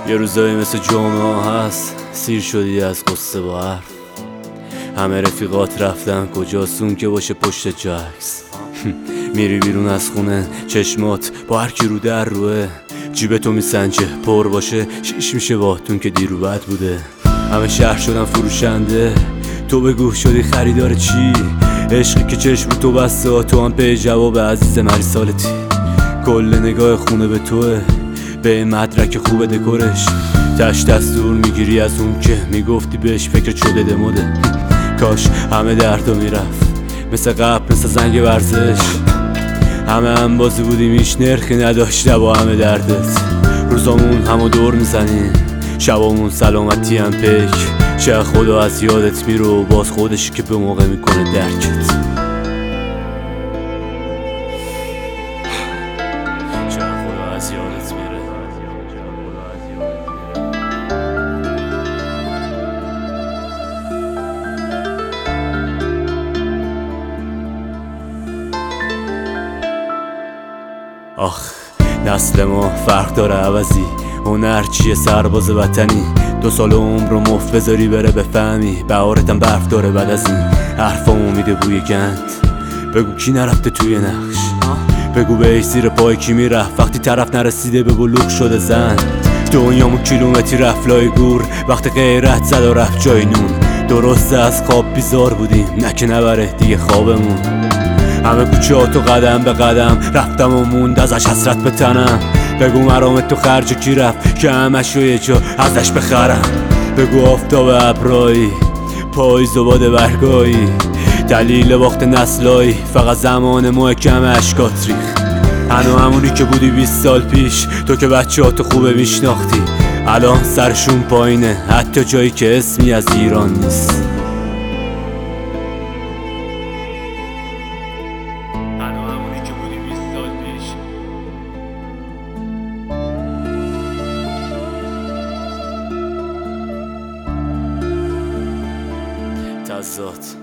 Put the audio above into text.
یه روزایی مثل جمعه هست سیر شدی از قصه با حرف. همه رفیقات رفتن کجاستون که باشه پشت جکس. میری بیرون از خونه چشمات با هر کی رو در روه، جیبتو میسنجه پر باشه شیش میشه باتون که دیرو بد بوده. همه شهر شدن فروشنده، تو بگو شدی خریدار چی؟ عشقی که چشم رو تو بسته، تو هم به جواب عزیز مریسالتی. کل نگاه خونه به توه، به مدرک خوب دکورش. تش دستور میگیری از اون که میگفتی بهش فکر شده دموده. کاش همه دردا میرفت مثل قبل، مثل زنگ ورزش. همه هم بازی بودیم هیچ نرخی نداشته با همه دردت. روزامون همو دور میزنیم، شبامون سلامتی هم پک. چه خدا از یادت میره و باز خودشی که به موقع میکنه درکت. چه خدا از یادت میره. آخ نسل ما فرق داره عوضی، هنر چیه سرباز وطنی. 2 سال عمر رو مفت بذاری بره بفهمی، بهارتم برف داره بعد از این. حرفامو میده بوی گند، بگو کی نرفته توی نقش. بگو به زیر پای کی میرفت وقتی طرف نرسیده به بلوغ شده زن. دنیامو کیلومتری رفت لای گور وقتی غیرت زد و رفت جای نون. درسته از خواب بیزار بودیم، نه که نبره دیگه خوابمون. همه کوچه ها تو قدم به قدم رفتم و موند ازش حسرت به تنم. بگو مرامت تو خرج کی رفت که همش رو یه جا ازش بخرم. بگو آفتاب ابرایی پاییز و باد برگایی، دلیل وقت نسلایی فقط زمان محکم اشکات ریخ. هنو همونی که بودی 20 سال پیش، تو که بچه ها تو خوبه میشناختی. الان سرشون پایینه حتی جایی که اسمی از ایران نیست. تضاد